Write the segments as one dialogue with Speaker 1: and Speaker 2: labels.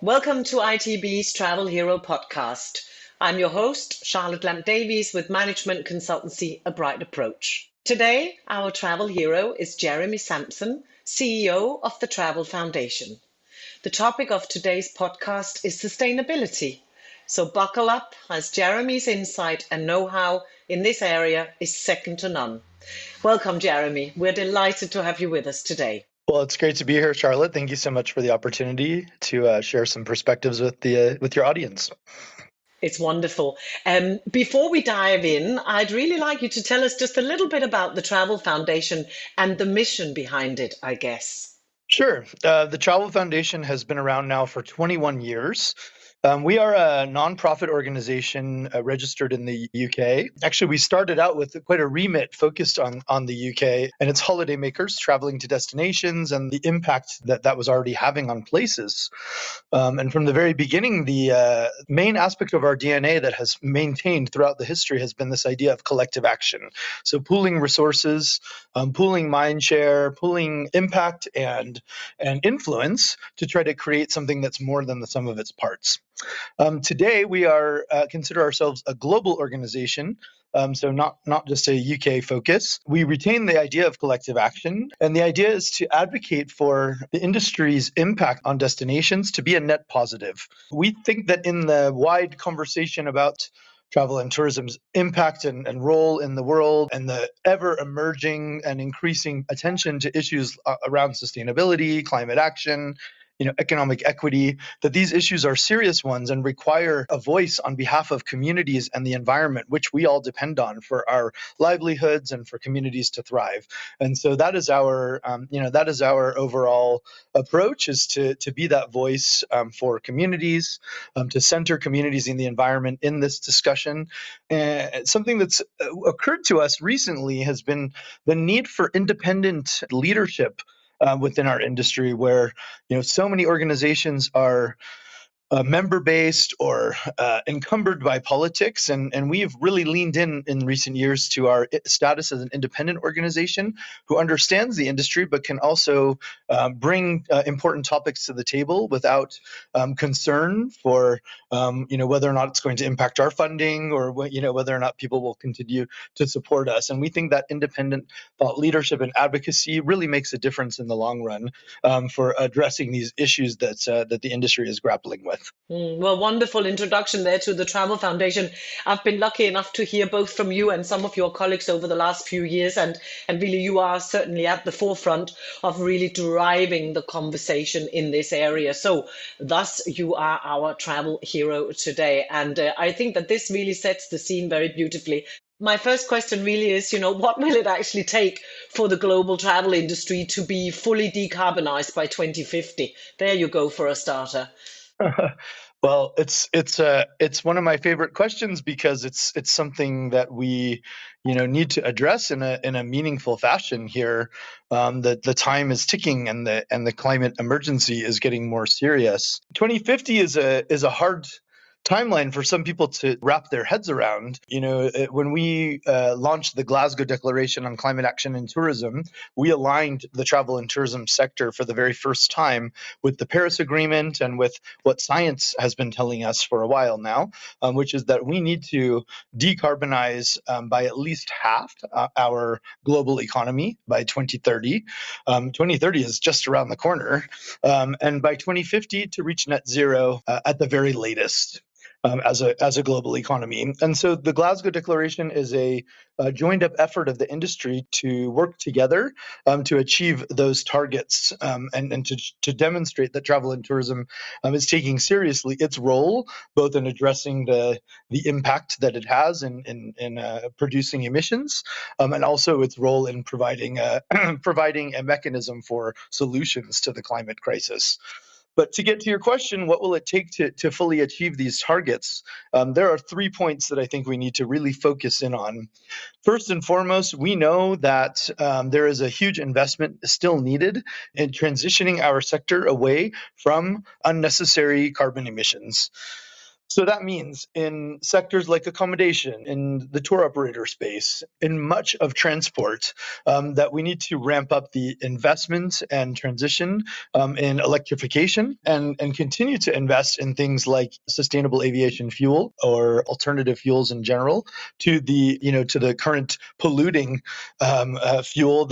Speaker 1: Welcome to ITB's Travel Hero podcast. I'm your host, Charlotte Lamp Davies with management consultancy A Bright Approach. Today, our travel hero is Jeremy Sampson, CEO of the Travel Foundation. The topic of today's podcast is sustainability. So buckle up as Jeremy's insight and know-how in this area is second to none. Welcome, Jeremy. We're delighted to have you with us today.
Speaker 2: Well, it's great to be here, Charlotte. Thank you so much for the opportunity to share some perspectives with your audience.
Speaker 1: It's wonderful. Before we dive in, I'd really like you to tell us just a little bit about the Travel Foundation and the mission behind it, I guess.
Speaker 2: Sure. The Travel Foundation has been around now for 21 years. We are a nonprofit organization registered in the UK. Actually, we started out with quite a remit focused on the UK and its holidaymakers traveling to destinations and the impact that was already having on places. And from the very beginning, the main aspect of our DNA that has maintained throughout the history has been this idea of collective action. So pooling resources, pooling mind share, pooling impact and influence to try to create something that's more than the sum of its parts. Today, we are consider ourselves a global organization, so not just a UK focus. We retain the idea of collective action, and the idea is to advocate for the industry's impact on destinations to be a net positive. We think that in the wide conversation about travel and tourism's impact and role in the world and the ever emerging and increasing attention to issues around sustainability, climate action, economic equity, that these issues are serious ones and require a voice on behalf of communities and the environment, which we all depend on for our livelihoods and for communities to thrive. And so that is our overall approach, is to be that voice for communities, to center communities in the environment in this discussion. And something that's occurred to us recently has been the need for independent leadership within our industry, where so many organizations are member-based or encumbered by politics, and we've really leaned in recent years to our status as an independent organization who understands the industry but can also bring important topics to the table without concern for whether or not it's going to impact our funding or whether or not people will continue to support us. And we think that independent thought leadership and advocacy really makes a difference in the long run for addressing these issues that the industry is grappling with.
Speaker 1: Well, wonderful introduction there to the Travel Foundation. I've been lucky enough to hear both from you and some of your colleagues over the last few years, and really you are certainly at the forefront of really driving the conversation in this area. So thus you are our travel hero today. And I think that this really sets the scene very beautifully. My first question really is, what will it actually take for the global travel industry to be fully decarbonized by 2050? There you go for a starter.
Speaker 2: Well, it's one of my favorite questions because it's something that we need to address in a meaningful fashion here. The time is ticking and the climate emergency is getting more serious. 2050 is a hard timeline for some people to wrap their heads around. When we launched the Glasgow Declaration on Climate Action and Tourism, we aligned the travel and tourism sector for the very first time with the Paris Agreement and with what science has been telling us for a while now, which is that we need to decarbonize by at least half our global economy by 2030. 2030 is just around the corner, and by 2050 to reach net zero at the very latest. As a global economy. And so the Glasgow Declaration is a joined up effort of the industry to work together to achieve those targets and to demonstrate that travel and tourism is taking seriously its role, both in addressing the impact that it has in producing emissions, and also its role in providing providing a mechanism for solutions to the climate crisis. But to get to your question, what will it take to fully achieve these targets? There are 3 points that I think we need to really focus in on. First and foremost, we know that there is a huge investment still needed in transitioning our sector away from unnecessary carbon emissions. So that means in sectors like accommodation, in the tour operator space, in much of transport, that we need to ramp up the investment and transition in electrification and continue to invest in things like sustainable aviation fuel or alternative fuels in general to the current polluting fuel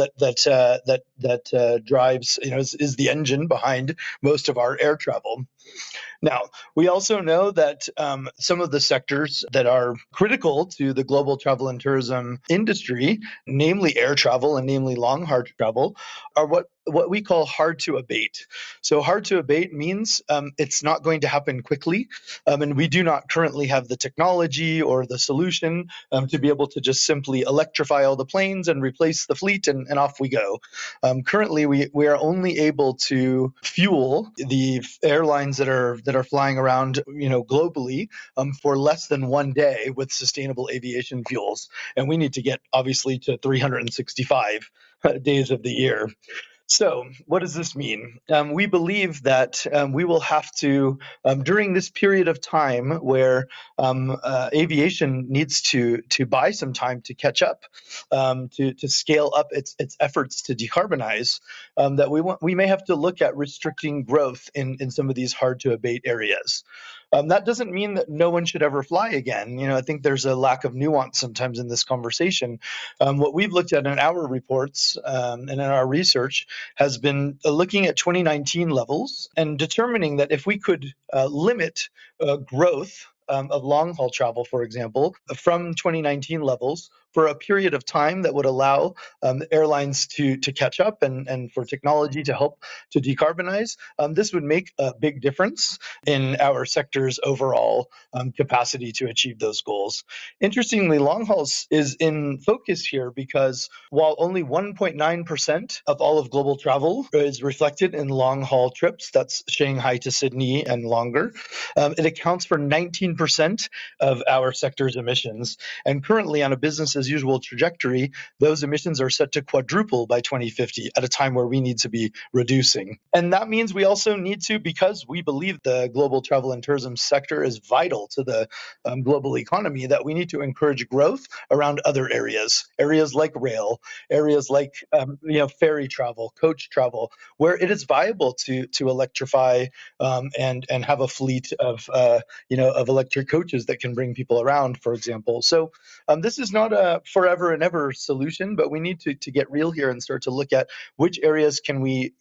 Speaker 2: that drives is the engine behind most of our air travel. Now, we also know that some of the sectors that are critical to the global travel and tourism industry, namely air travel and namely long haul travel, are what we call hard to abate. So, hard to abate means it's not going to happen quickly, and we do not currently have the technology or the solution to be able to just simply electrify all the planes and replace the fleet and off we go. Currently, we are only able to fuel the airlines that are flying around, globally, for less than one day with sustainable aviation fuels, and we need to get obviously to 365 days of the year. So, what does this mean? We believe that we will have to, during this period of time where aviation needs to buy some time to catch up, to scale up its efforts to decarbonize, that we may have to look at restricting growth in some of these hard to abate areas. That doesn't mean that no one should ever fly again. I think there's a lack of nuance sometimes in this conversation. What we've looked at in our reports and in our research has been looking at 2019 levels and determining that if we could limit growth of long haul travel, for example, from 2019 levels for a period of time that would allow airlines to catch up and for technology to help to decarbonize, this would make a big difference in our sector's overall capacity to achieve those goals. Interestingly, long hauls is in focus here because while only 1.9% of all of global travel is reflected in long haul trips, that's Shanghai to Sydney and longer, it accounts for 19% of our sector's emissions. And currently, on a business as usual trajectory, those emissions are set to quadruple by 2050 at a time where we need to be reducing. And that means we also need to, because we believe the global travel and tourism sector is vital to the global economy, that we need to encourage growth around other areas like rail, areas like ferry travel, coach travel, where it is viable to electrify and have a fleet of electric coaches that can bring people around, for example. So this is not a forever and ever solution, but we need to get real here and start to look at which areas can we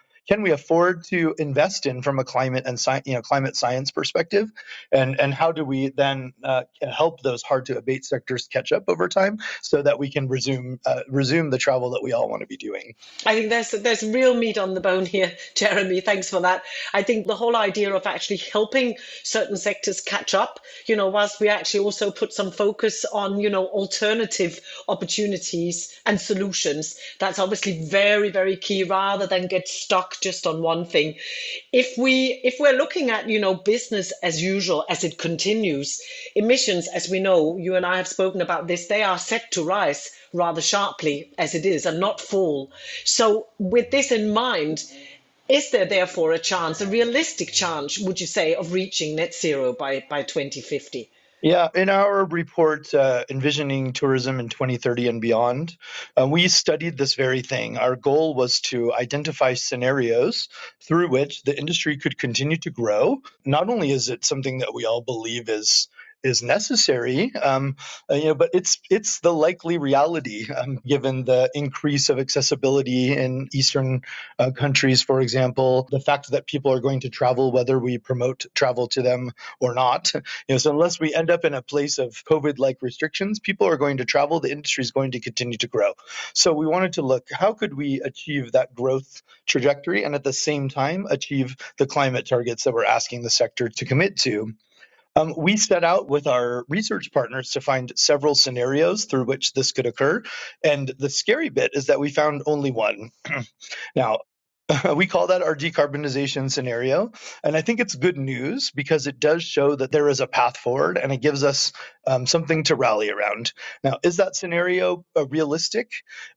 Speaker 2: afford to invest in from a climate and climate science perspective, and how do we then help those hard to abate sectors catch up over time so that we can resume the travel that we all want to be doing.
Speaker 1: I think there's real meat on the bone here, Jeremy. Thanks for that. I think the whole idea of actually helping certain sectors catch up, whilst we actually also put some focus on, alternative opportunities and solutions, that's obviously very, very key rather than get stuck just on one thing. If we're looking at, business as usual as it continues, emissions, as we know, you and I have spoken about this, they are set to rise rather sharply as it is and not fall. So, with this in mind, is there therefore a realistic chance, would you say, of reaching net zero by 2050?
Speaker 2: Yeah, in our report, Envisioning Tourism in 2030 and Beyond, we studied this very thing. Our goal was to identify scenarios through which the industry could continue to grow. Not only is it something that we all believe is necessary, but it's the likely reality given the increase of accessibility in Eastern countries, for example, the fact that people are going to travel whether we promote travel to them or not. So unless we end up in a place of COVID-like restrictions, people are going to travel. The industry is going to continue to grow. So we wanted to look, how could we achieve that growth trajectory and at the same time achieve the climate targets that we're asking the sector to commit to? We set out with our research partners to find several scenarios through which this could occur. And the scary bit is that we found only one. Now, We call that our decarbonization scenario. And I think it's good news because it does show that there is a path forward and it gives us something to rally around. Now, is that scenario realistic?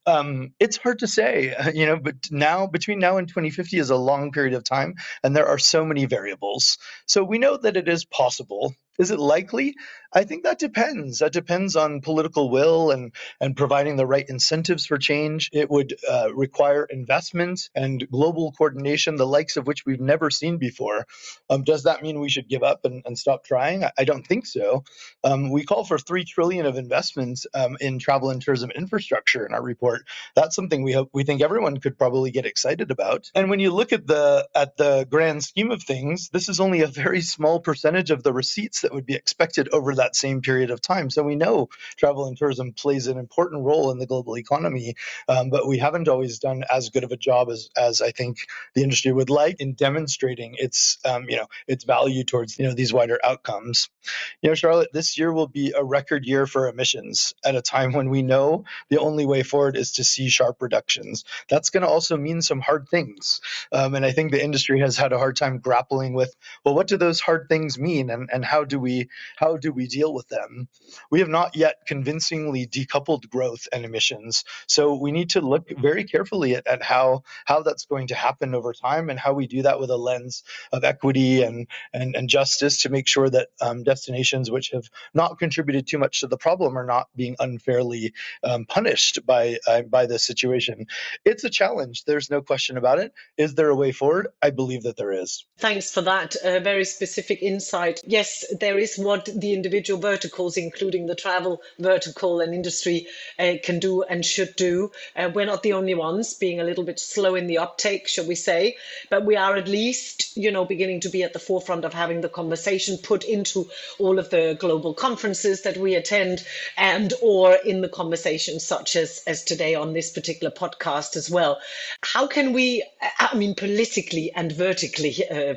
Speaker 2: It's hard to say, but now between now and 2050 is a long period of time and there are so many variables. So we know that it is possible. Is it likely? I think that depends. That depends on political will and providing the right incentives for change. It would require investment and global coordination, the likes of which we've never seen before. Does that mean we should give up and stop trying? I don't think so. We call for $3 trillion of investments in travel and tourism infrastructure in our report. That's something we think everyone could probably get excited about. And when you look at the grand scheme of things, this is only a very small percentage of the receipts that would be expected over that same period of time. So we know travel and tourism plays an important role in the global economy, but we haven't always done as good of a job as I think the industry would like in demonstrating its its value towards these wider outcomes. Charlotte, this year will be a record year for emissions at a time when we know the only way forward is to see sharp reductions. That's going to also mean some hard things. And I think the industry has had a hard time grappling with, well, what do those hard things mean and how do we deal with them? We have not yet convincingly decoupled growth and emissions. So we need to look very carefully at how that's going to happen over time and how we do that with a lens of equity and justice to make sure that destinations which have not contributed too much to the problem are not being unfairly punished by this situation. It's a challenge. There's no question about it. Is there a way forward? I believe that there is.
Speaker 1: Thanks for that very specific insight. Yes, there is what the individual verticals, including the travel vertical and industry, can do and should do. We're not the only ones being a little bit slow in the uptake, shall we say, but we are at least, beginning to be at the forefront of having the conversation put into all of the global conferences that we attend and or in the conversations such as today on this particular podcast as well. How can we, politically and vertically,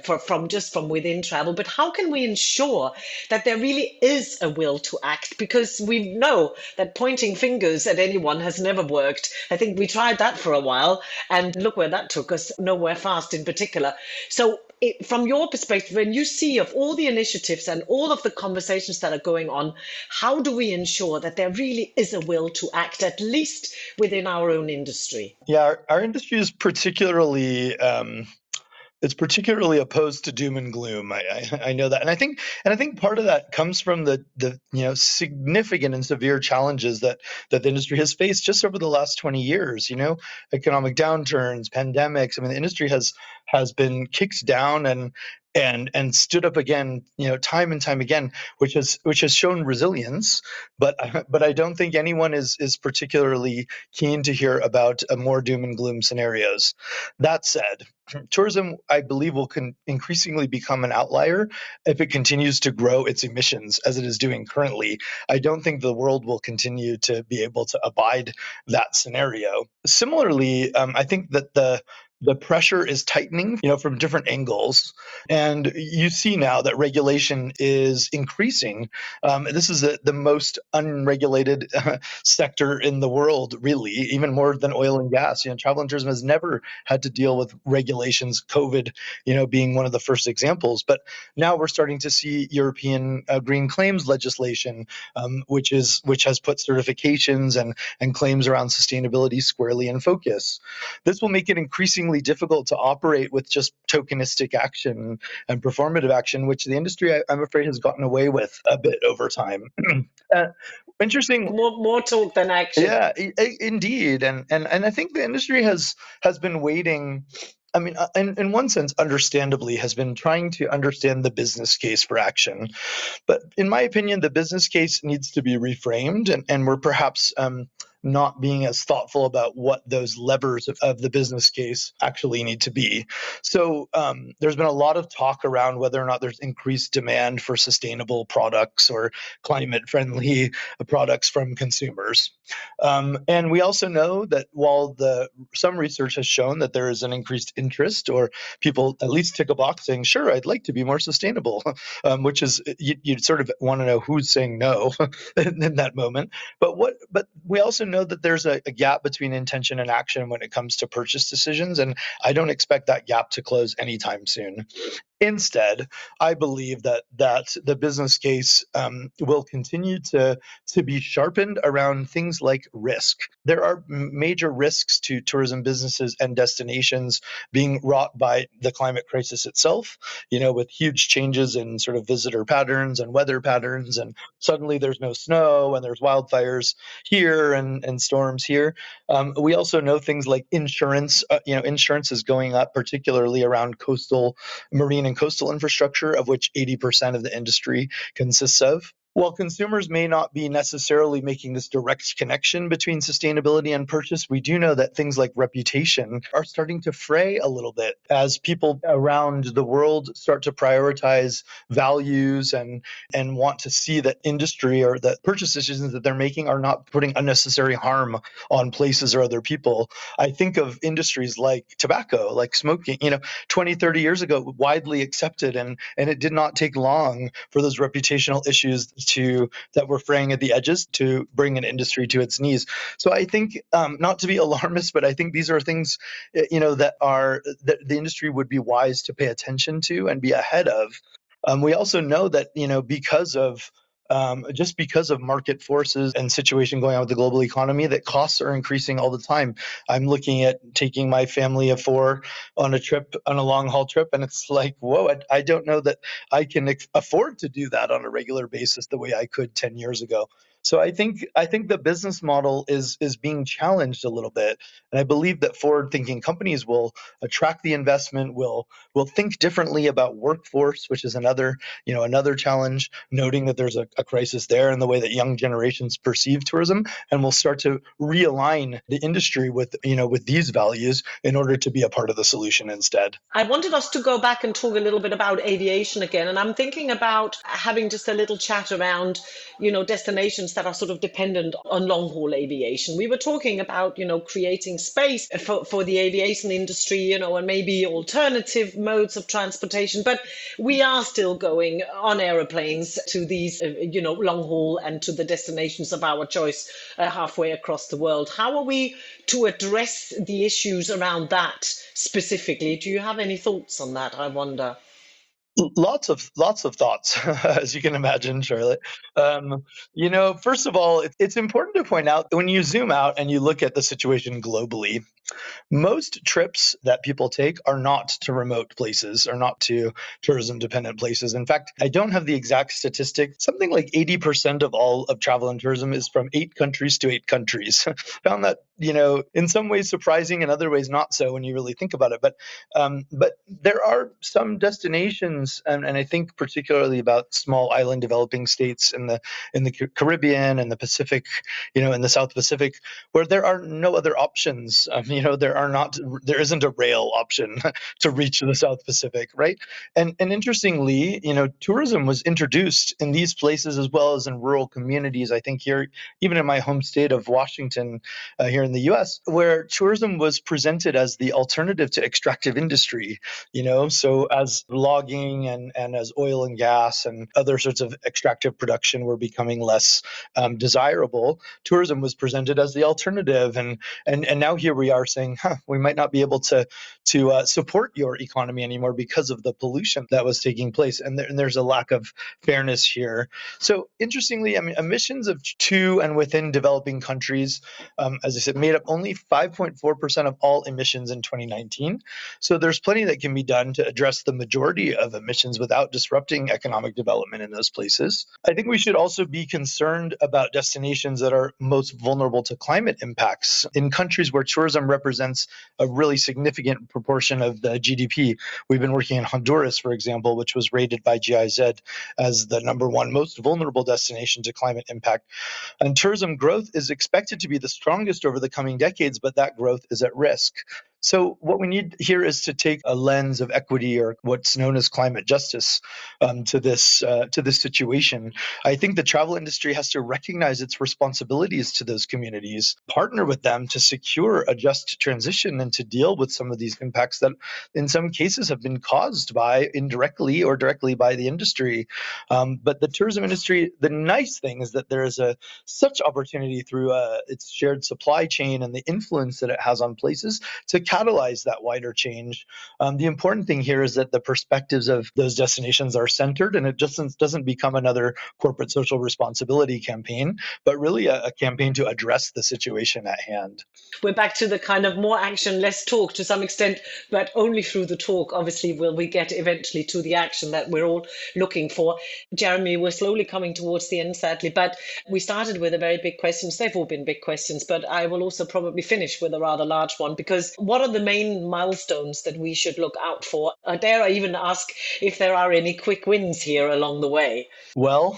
Speaker 1: from within travel, but how can we ensure that there really is a will to act? Because we know that pointing fingers at anyone has never worked. I think we tried that for a while and look where that took us, nowhere fast in particular. So from your perspective, when you see of all the initiatives and all of the conversations that are going on, how do we ensure that there really is a will to act, at least within our own industry?
Speaker 2: Yeah, our industry is particularly opposed to doom and gloom. I know that, and I think part of that comes from the significant and severe challenges that the industry has faced just over the last 20 years. Economic downturns, pandemics. The industry has been kicked down and stood up again, time and time again, which has shown resilience. But I don't think anyone is particularly keen to hear about more doom and gloom scenarios. That said, tourism, I believe, will increasingly become an outlier if it continues to grow its emissions as it is doing currently. I don't think the world will continue to be able to abide that scenario. Similarly, I think that the pressure is tightening, from different angles. And you see now that regulation is increasing. This is the most unregulated sector in the world, really, even more than oil and gas. Travel and tourism has never had to deal with regulations, COVID, being one of the first examples. But now we're starting to see European green claims legislation, which has put certifications and claims around sustainability squarely in focus. This will make it increasingly difficult to operate with just tokenistic action and performative action, which the industry, I'm afraid, has gotten away with a bit over time. Interesting.
Speaker 1: More talk than action.
Speaker 2: Yeah, indeed, and I think the industry has been waiting. In one sense, understandably, has been trying to understand the business case for action. But in my opinion, the business case needs to be reframed, and we're perhaps not being as thoughtful about what those levers of the business case actually need to be. So there's been a lot of talk around whether or not there's increased demand for sustainable products or climate-friendly products from consumers. And we also know that while some research has shown that there is an increased interest, or people at least tick a box saying, sure, I'd like to be more sustainable, which is, you sort of want to know who's saying no in that moment. But we also know know that there's a gap between intention and action when it comes to purchase decisions, and I don't expect that gap to close anytime soon. Instead, I believe that the business case will continue to be sharpened around things like risk. There are major risks to tourism businesses and destinations being wrought by the climate crisis itself. With huge changes in sort of visitor patterns and weather patterns, and suddenly there's no snow and there's wildfires here and storms here. We also know things like insurance. Insurance is going up, particularly around marine and coastal infrastructure, of which 80% of the industry consists of. While consumers may not be necessarily making this direct connection between sustainability and purchase, we do know that things like reputation are starting to fray a little bit as people around the world start to prioritize values and want to see that industry or that purchase decisions that they're making are not putting unnecessary harm on places or other people. I think of industries like tobacco, like smoking, 20, 30 years ago, widely accepted, and it did not take long for those reputational issues that were fraying at the edges to bring an industry to its knees. So I think, not to be alarmist, but I think these are things that the industry would be wise to pay attention to and be ahead of. We also know that because of market forces and situation going on with the global economy, that costs are increasing all the time. I'm looking at taking my family of 4 on a long haul trip, and it's like, whoa, I don't know that I can afford to do that on a regular basis the way I could 10 years ago. So I think the business model is being challenged a little bit, and I believe that forward-thinking companies will attract the investment, will think differently about workforce, which is another challenge, noting that there's a crisis there in the way that young generations perceive tourism, and will start to realign the industry with these values in order to be a part of the solution instead.
Speaker 1: I wanted us to go back and talk a little bit about aviation again. And I'm thinking about having just a little chat around, destinations that are sort of dependent on long haul aviation. We were talking about, creating space for the aviation industry, and maybe alternative modes of transportation. But we are still going on aeroplanes to these, long haul and to the destinations of our choice halfway across the world. How are we to address the issues around that specifically? Do you have any thoughts on that, I wonder?
Speaker 2: Lots of thoughts, as you can imagine, Charlotte. First of all, it's important to point out that when you zoom out and you look at the situation globally, most trips that people take are not to remote places, or not to tourism dependent places. In fact, I don't have the exact statistic. Something like 80% of all of travel and tourism is from 8 countries to 8 countries. Found that, in some ways surprising, in other ways not so when you really think about it. But there are some destinations, and I think particularly about small island developing states in the Caribbean and the Pacific, in the South Pacific, where there are no other options. There isn't a rail option to reach the South Pacific, right? And interestingly, tourism was introduced in these places as well as in rural communities. I think here, even in my home state of Washington, here in the U.S., where tourism was presented as the alternative to extractive industry. So as logging and as oil and gas and other sorts of extractive production were becoming less desirable, tourism was presented as the alternative. And now here we are saying, we might not be able to support your economy anymore because of the pollution that was taking place, and there's a lack of fairness here. So interestingly, emissions to and within developing countries, as I said, made up only 5.4% of all emissions in 2019. So there's plenty that can be done to address the majority of emissions without disrupting economic development in those places. I think we should also be concerned about destinations that are most vulnerable to climate impacts. In countries where tourism represents a really significant proportion of the GDP. We've been working in Honduras, for example, which was rated by GIZ as the #1 most vulnerable destination to climate impact. And tourism growth is expected to be the strongest over the coming decades, but that growth is at risk. So what we need here is to take a lens of equity, or what's known as climate justice, to this situation. I think the travel industry has to recognize its responsibilities to those communities, partner with them to secure a just transition and to deal with some of these impacts that in some cases have been caused by indirectly or directly by the industry. But the tourism industry, the nice thing is that there is such opportunity through its shared supply chain and the influence that it has on places to catalyze that wider change. The important thing here is that the perspectives of those destinations are centered, and it just doesn't become another corporate social responsibility campaign, but really a campaign to address the situation at hand.
Speaker 1: We're back to the kind of more action, less talk to some extent, but only through the talk, obviously, will we get eventually to the action that we're all looking for. Jeremy, we're slowly coming towards the end, sadly, but we started with a very big questions. They've all been big questions, but I will also probably finish with a rather large one, because what are the main milestones that we should look out for? Dare I even ask if there are any quick wins here along the way?
Speaker 2: Well,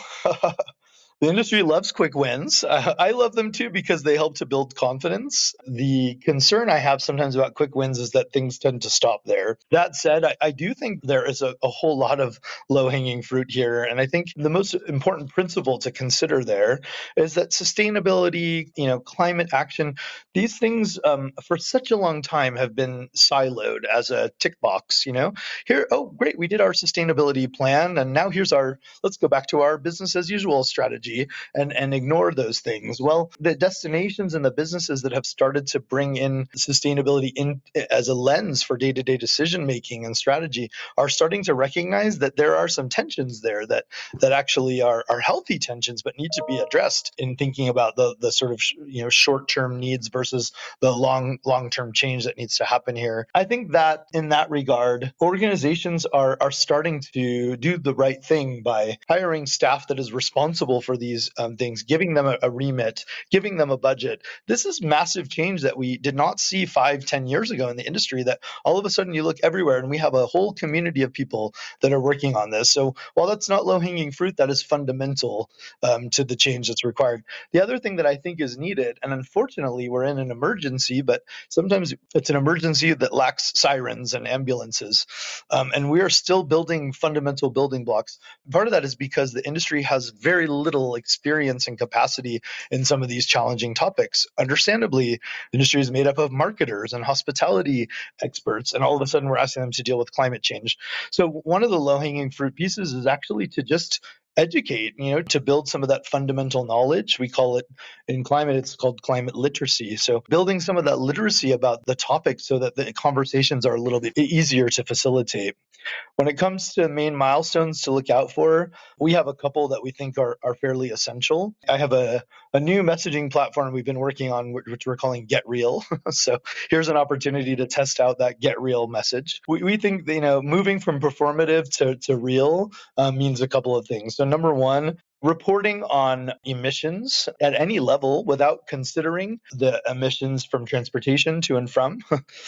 Speaker 2: the industry loves quick wins. I love them too because they help to build confidence. The concern I have sometimes about quick wins is that things tend to stop there. That said, I do think there is a whole lot of low hanging fruit here. And I think the most important principle to consider there is that sustainability, climate action, these things for such a long time have been siloed as a tick box. Here, oh, great, we did our sustainability plan. And now let's go back to our business as usual strategy and ignore those things. Well, the destinations and the businesses that have started to bring in sustainability in as a lens for day-to-day decision making and strategy are starting to recognize that there are some tensions there that actually are healthy tensions, but need to be addressed in thinking about the sort of short-term needs versus the long-term change that needs to happen here. I think that in that regard, organizations are starting to do the right thing by hiring staff that is responsible for these things, giving them a remit, giving them a budget. This is massive change that we did not see 5-10 years ago in the industry, that all of a sudden you look everywhere and we have a whole community of people that are working on this. So while that's not low-hanging fruit, that is fundamental to the change that's required. The other thing that I think is needed, and unfortunately we're in an emergency, but sometimes it's an emergency that lacks sirens and ambulances, and we are still building fundamental building blocks. Part of that is because the industry has very little experience and capacity in some of these challenging topics. Understandably, the industry is made up of marketers and hospitality experts, and all of a sudden we're asking them to deal with climate change. So one of the low-hanging fruit pieces is actually to just educate, to build some of that fundamental knowledge. We call it, in climate, it's called climate literacy. So building some of that literacy about the topic so that the conversations are a little bit easier to facilitate. When it comes to main milestones to look out for, we have a couple that we think are fairly essential. I have a new messaging platform we've been working on, which we're calling Get Real. So here's an opportunity to test out that Get Real message. We think that, moving from performative to real means a couple of things. So number one, reporting on emissions at any level without considering the emissions from transportation to and from,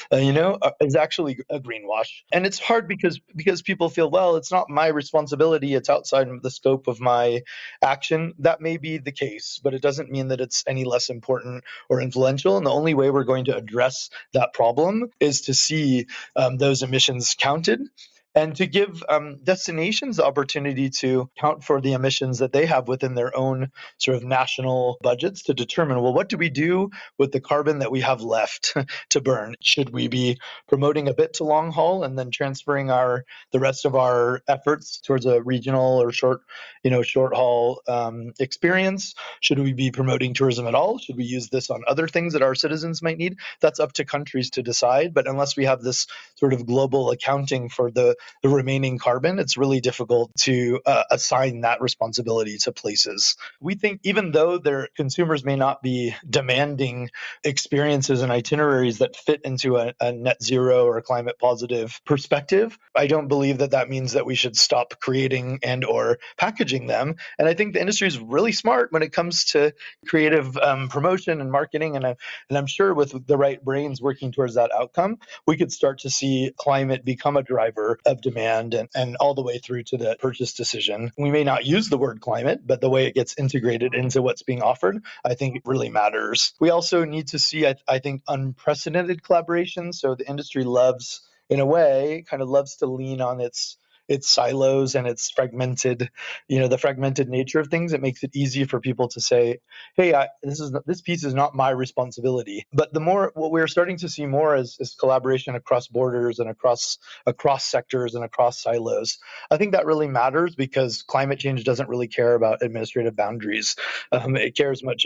Speaker 2: is actually a greenwash. And it's hard because people feel, well, it's not my responsibility, it's outside the scope of my action. That may be the case, but it doesn't mean that it's any less important or influential. And the only way we're going to address that problem is to see those emissions counted, and to give destinations the opportunity to count for the emissions that they have within their own sort of national budgets, to determine, well, what do we do with the carbon that we have left to burn? Should we be promoting a bit to long haul and then transferring the rest of our efforts towards a regional or short haul experience? Should we be promoting tourism at all? Should we use this on other things that our citizens might need? That's up to countries to decide. But unless we have this sort of global accounting for the remaining carbon, it's really difficult to assign that responsibility to places. We think even though their consumers may not be demanding experiences and itineraries that fit into a net zero or climate positive perspective, I don't believe that means that we should stop creating and or packaging them. And I think the industry is really smart when it comes to creative promotion and marketing. And I'm sure with the right brains working towards that outcome, we could start to see climate become a driver of of demand and all the way through to the purchase decision. We may not use the word climate, but the way it gets integrated into what's being offered, I think it really matters. We also need to see, I think, unprecedented collaboration. So the industry loves, in a way, kind of loves to lean on its silos and its fragmented, the fragmented nature of things. It makes it easy for people to say, hey, this piece is not my responsibility. But what we're starting to see more is collaboration across borders and across sectors and across silos. I think that really matters because climate change doesn't really care about administrative boundaries. It cares much,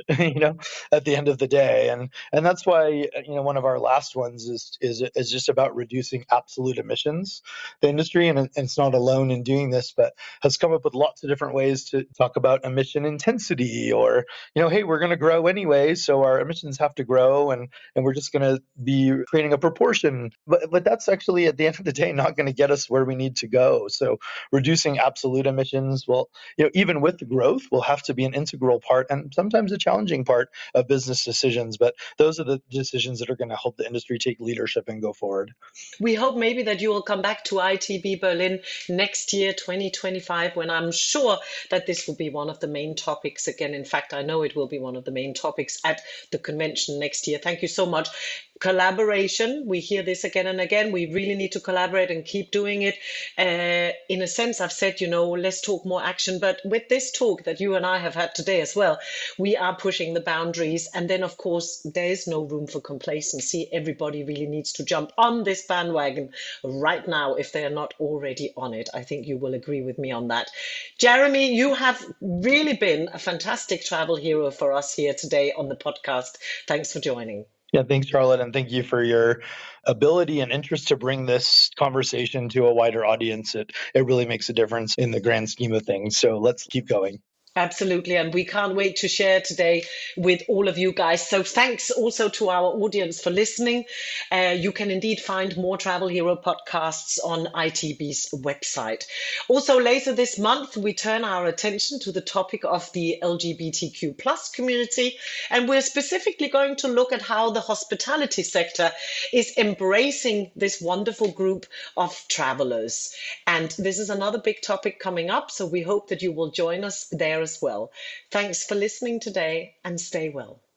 Speaker 2: at the end of the day, and that's why one of our last ones is just about reducing absolute emissions. The industry, and it's not alone in doing this, but has come up with lots of different ways to talk about emission intensity, or hey, we're going to grow anyway, so our emissions have to grow, and we're just going to be creating a proportion. But that's actually, at the end of the day, not going to get us where we need to go. So reducing absolute emissions, well, even with growth, will have to be an integral part and sometimes a challenging part of business decisions. But those are the decisions that are going to help the industry take leadership and go forward.
Speaker 1: We hope maybe that you will come back to ITB Berlin next year, 2025, when I'm sure that this will be one of the main topics again. In fact, I know it will be one of the main topics at the convention next year. Thank you so much. Collaboration, we hear this again and again. We really need to collaborate and keep doing it. In a sense, I've said, let's talk more action. But with this talk that you and I have had today as well, we are pushing the boundaries. And then, of course, there is no room for complacency. Everybody really needs to jump on this bandwagon right now if they are not already on it. I think you will agree with me on that. Jeremy, you have really been a fantastic travel hero for us here today on the podcast. Thanks for joining.
Speaker 2: Yeah, thanks, Charlotte, and thank you for your ability and interest to bring this conversation to a wider audience. It really makes a difference in the grand scheme of things. So let's keep going.
Speaker 1: Absolutely. And we can't wait to share today with all of you guys. So thanks also to our audience for listening. You can indeed find more Travel Hero podcasts on ITB's website. Also, later this month, we turn our attention to the topic of the LGBTQ plus community. And we're specifically going to look at how the hospitality sector is embracing this wonderful group of travelers. And this is another big topic coming up. So we hope that you will join us there as well. Thanks for listening today and stay well.